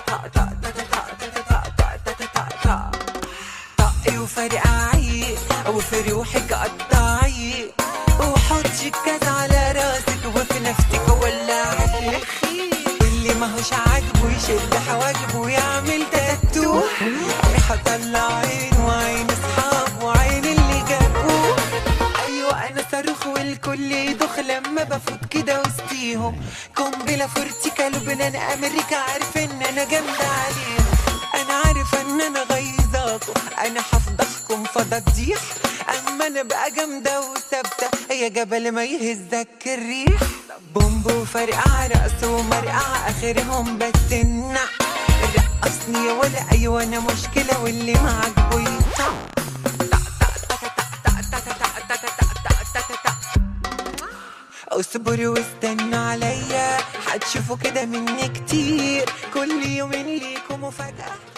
طقي وفرقعي وفي روحك قطعي وحطي الكاس على راسك وفي نفسك ولعي. اللي ماهوش عاجبه يشد حواجبه ويعمل تاتو، هطلع عين وعين اصحاب وعين اللي جابوه. ايوه انا صاروخ والكل يدخ لما بفوت كده وسطيهم. قنبله فورتيكا لبنان امريكا، عارف ان انا جامده عليهم. انا عارفه ان انا غيظاكم، انا هفضحكم فضيح. اما انا بقى جامده وثابته يا جبل ما يهزك الريح. بومبو فرقع رقص ومرقع اخرهم بس النع. رقصني ولا ايوه انا مشكله واللي ما عجبه يطع. اصبروا واستنوا عليا، هتشوفوا كده مني كتير. كل يومين ليكم مفاجأة.